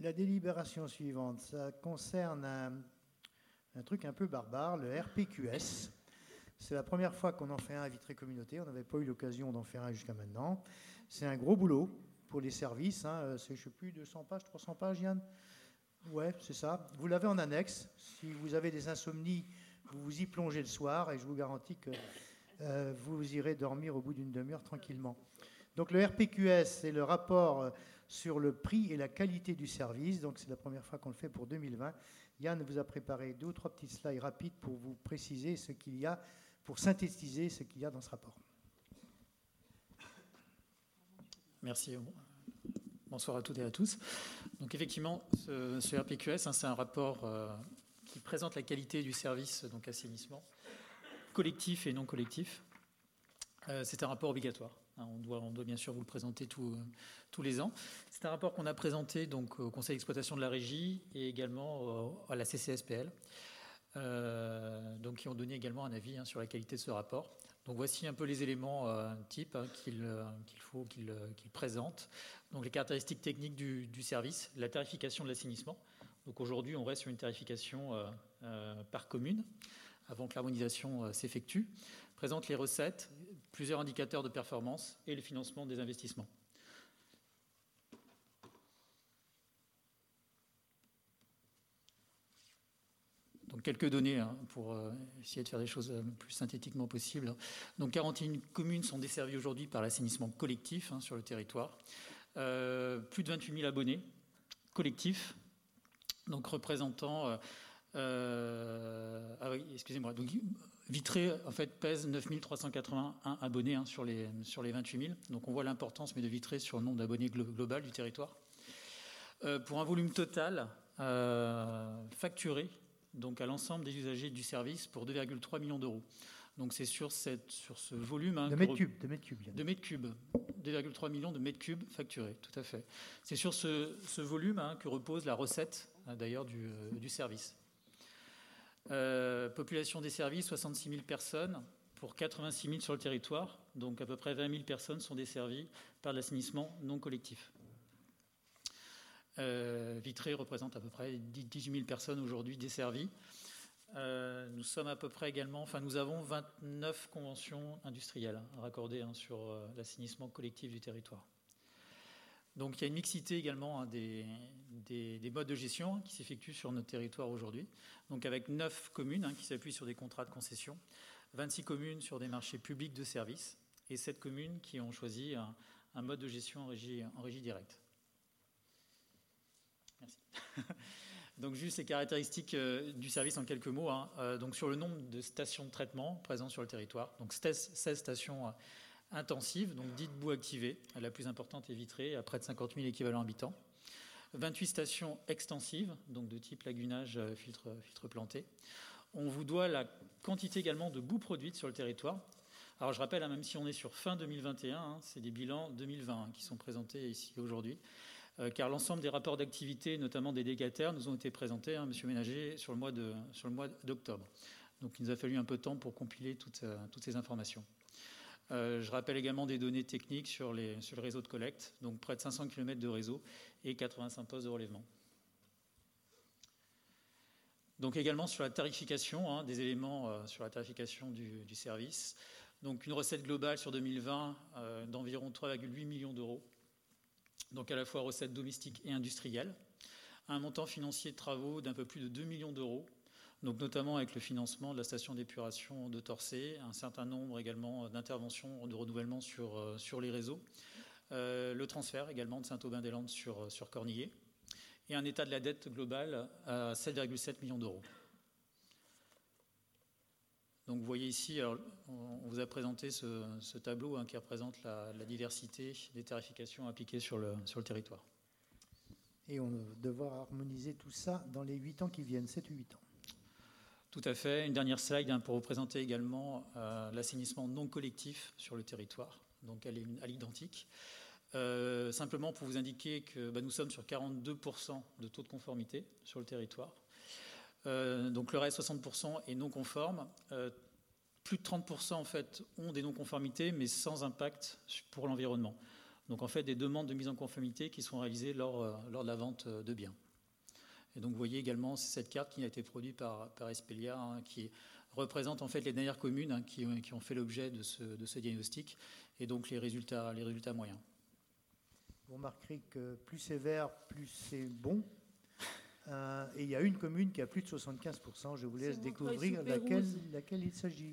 la délibération suivante, ça concerne un truc un peu barbare, le RPQS. C'est la première fois qu'on en fait un à Vitré-Communauté. On n'avait pas eu l'occasion d'en faire un jusqu'à maintenant. C'est un gros boulot pour les services. C'est, je ne sais plus, 200 pages, 300 pages, Yann? Ouais, c'est ça. Vous l'avez en annexe. Si vous avez des insomnies, vous vous y plongez le soir et je vous garantis que vous irez dormir au bout d'une demi-heure tranquillement. Donc le RPQS, c'est le rapport sur le prix et la qualité du service. Donc c'est la première fois qu'on le fait pour 2020. Yann vous a préparé 2 ou 3 petits slides rapides pour vous préciser ce qu'il y a, pour synthétiser ce qu'il y a dans ce rapport. Merci. Bonsoir à toutes et à tous. Donc effectivement, ce RPQS, c'est un rapport qui présente la qualité du service, donc assainissement, collectif et non collectif. C'est un rapport obligatoire. On doit bien sûr vous le présenter tous les ans. C'est un rapport qu'on a présenté donc, au Conseil d'exploitation de la régie et également à la CCSPL, donc, qui ont donné également un avis sur la qualité de ce rapport. Donc voici un peu les éléments types qu'il présente. Donc les caractéristiques techniques du service, la tarification de l'assainissement. Donc aujourd'hui, on reste sur une tarification par commune avant que l'harmonisation s'effectue. Présente les recettes, plusieurs indicateurs de performance et le financement des investissements. Donc quelques données pour essayer de faire des choses le plus synthétiquement possible. Donc 41 communes sont desservies aujourd'hui par l'assainissement collectif sur le territoire. Plus de 28 000 abonnés collectifs, donc représentant... excusez-moi. Donc, Vitré en fait pèse 9 381 abonnés sur les 28 000. Donc on voit l'importance mais de Vitré sur le nombre d'abonnés global du territoire. Pour un volume total facturé donc à l'ensemble des usagers du service pour 2,3 millions d'euros. Donc c'est sur ce volume... de mètres cubes. De mètres cubes. 2,3 millions de mètres cubes facturés, tout à fait. C'est sur ce volume que repose la recette d'ailleurs du service. Population des services, 66 000 personnes pour 86 000 sur le territoire. Donc à peu près 20 000 personnes sont desservies par l'assainissement non collectif. Vitré représente à peu près 18 000 personnes aujourd'hui desservies. Nous sommes à peu près également, nous avons 29 conventions industrielles raccordées sur l'assainissement collectif du territoire. Donc il y a une mixité également des modes de gestion qui s'effectuent sur notre territoire aujourd'hui. Donc avec 9 communes qui s'appuient sur des contrats de concession, 26 communes sur des marchés publics de services et 7 communes qui ont choisi un mode de gestion en régie directe. Merci. Donc juste les caractéristiques du service en quelques mots. Donc sur le nombre de stations de traitement présentes sur le territoire, donc 16 stations intensive, donc dites bout activé. La plus importante est Vitré, à près de 50 000 équivalents habitants. 28 stations extensives, donc de type lagunage, filtre planté. On vous doit la quantité également de boue produite sur le territoire. Alors je rappelle, même si on est sur fin 2021, c'est des bilans 2020 qui sont présentés ici aujourd'hui, car l'ensemble des rapports d'activité, notamment des délégataires, nous ont été présentés, Monsieur Ménager, sur le mois d'octobre. Donc il nous a fallu un peu de temps pour compiler toutes ces informations. Je rappelle également des données techniques sur le réseau de collecte, donc près de 500 km de réseau et 85 postes de relèvement. Donc également sur la tarification, des éléments sur la tarification du service. Donc une recette globale sur 2020 d'environ 3,8 millions d'euros, donc à la fois recettes domestiques et industrielles. Un montant financier de travaux d'un peu plus de 2 millions d'euros, donc notamment avec le financement de la station d'épuration de Torcé, un certain nombre également d'interventions de renouvellement sur les réseaux, le transfert également de Saint-Aubin-des-Landes sur Cornillé, et un état de la dette globale à 7,7 millions d'euros. Donc vous voyez ici, alors, on vous a présenté ce tableau qui représente la diversité des tarifications appliquées sur le territoire. Et on va devoir harmoniser tout ça dans les 8 ans qui viennent, 7 ou 8 ans. Tout à fait. Une dernière slide pour vous présenter également l'assainissement non collectif sur le territoire, donc à l'identique. Simplement pour vous indiquer que nous sommes sur 42% de taux de conformité sur le territoire. Donc le reste, 60% est non conforme. Plus de 30% en fait ont des non-conformités, mais sans impact pour l'environnement. Donc en fait des demandes de mise en conformité qui sont réalisées lors de la vente de biens. Et donc vous voyez également cette carte qui a été produite par Espelia, hein, qui représente en fait les dernières communes, hein, qui ont fait l'objet de ce diagnostic, et donc les résultats moyens. Vous remarquerez que plus c'est vert, plus c'est bon. Et il y a une commune qui a plus de 75%. Je vous laisse découvrir laquelle il s'agit.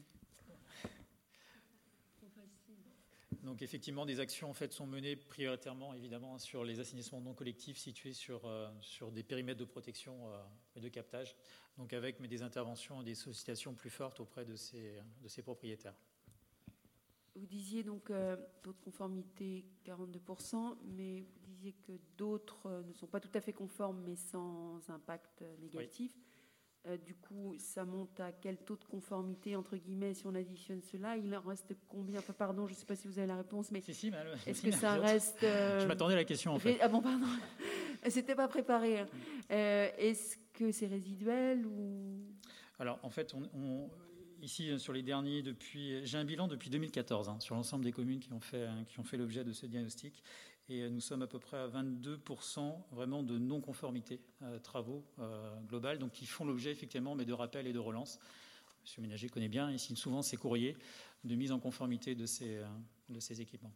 Donc effectivement, des actions en fait sont menées prioritairement évidemment sur les assainissements non collectifs situés sur des périmètres de protection et de captage, donc avec des interventions et des sollicitations plus fortes auprès de ces propriétaires. Vous disiez donc taux de conformité 42%, mais vous disiez que d'autres ne sont pas tout à fait conformes mais sans impact négatif. Oui. Du coup, ça monte à quel taux de conformité, entre guillemets, si on additionne cela? Il en reste combien? Enfin, pardon, je ne sais pas si vous avez la réponse, mais est-ce que ça reste... Je m'attendais à la question, en fait. Ah bon, pardon. C'était pas préparé. Est-ce que c'est résiduel ou... Alors, en fait, ici, sur les derniers, j'ai un bilan depuis 2014 hein, sur l'ensemble des communes qui ont fait l'objet de ce diagnostic. Et nous sommes à peu près à 22% vraiment de non-conformité travaux globales, donc qui font l'objet effectivement mais de rappels et de relances. Monsieur Ménager connaît bien, il signe souvent ces courriers de mise en conformité de ces équipements.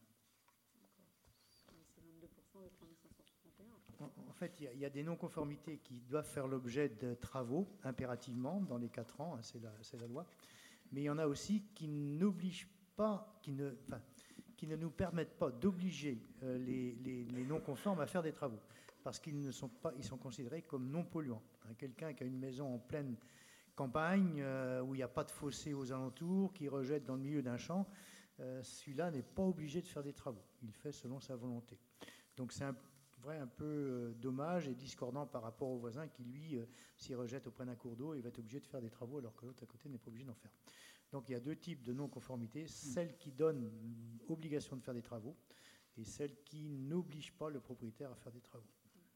En fait, il y a des non-conformités qui doivent faire l'objet de travaux impérativement dans les 4 ans, hein, c'est la loi. Mais il y en a aussi qui n'obligent pas, qui ne nous permettent pas d'obliger les non-conformes à faire des travaux, parce qu'ils sont considérés comme non polluants. Quelqu'un qui a une maison en pleine campagne, où il n'y a pas de fossé aux alentours, qui rejette dans le milieu d'un champ, celui-là n'est pas obligé de faire des travaux. Il fait selon sa volonté. Donc c'est un peu dommage et discordant par rapport au voisin qui, lui, s'il rejette auprès d'un cours d'eau, il va être obligé de faire des travaux, alors que l'autre à côté n'est pas obligé d'en faire. Donc il y a 2 types de non-conformité, celle qui donne obligation de faire des travaux et celle qui n'oblige pas le propriétaire à faire des travaux.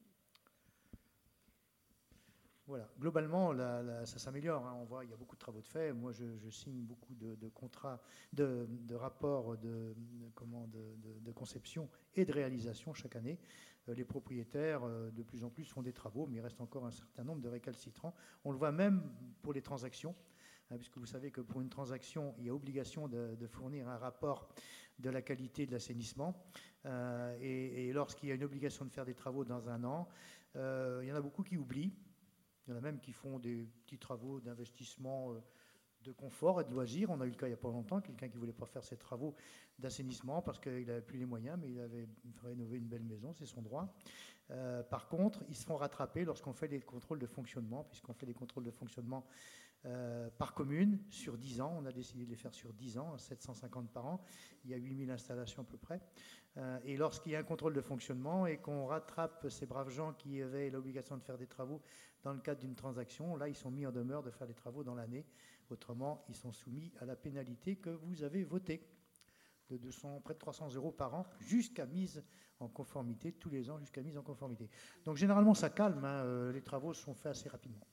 Voilà, globalement, ça s'améliore. Hein. On voit, il y a beaucoup de travaux de fait. Moi, je signe beaucoup de contrats, de rapports de conception et de réalisation chaque année. Les propriétaires, de plus en plus, font des travaux, mais il reste encore un certain nombre de récalcitrants. On le voit même pour les transactions. Puisque vous savez que pour une transaction, il y a obligation de fournir un rapport de la qualité de l'assainissement. Et lorsqu'il y a une obligation de faire des travaux dans un an, il y en a beaucoup qui oublient. Il y en a même qui font des petits travaux d'investissement de confort et de loisirs. On a eu le cas il n'y a pas longtemps, quelqu'un qui ne voulait pas faire ses travaux d'assainissement parce qu'il n'avait plus les moyens, mais il avait rénové une belle maison, c'est son droit. Par contre, ils se font rattraper lorsqu'on fait des contrôles de fonctionnement, puisqu'on fait des contrôles de fonctionnement par commune sur 10 ans. On a décidé de les faire sur 10 ans, 750 par an. Il y a 8000 installations à peu près. Et lorsqu'il y a un contrôle de fonctionnement et qu'on rattrape ces braves gens qui avaient l'obligation de faire des travaux dans le cadre d'une transaction, là, ils sont mis en demeure de faire des travaux dans l'année. Autrement, ils sont soumis à la pénalité que vous avez votée de près de 300 € par an jusqu'à mise en conformité, tous les ans jusqu'à mise en conformité. Donc généralement, ça calme. Hein, les travaux sont faits assez rapidement.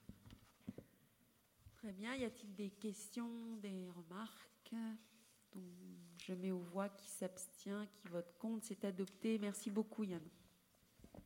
Très bien. Y a-t-il des questions, des remarques? Donc, je mets aux voix qui s'abstient, qui vote contre. C'est adopté. Merci beaucoup, Yann.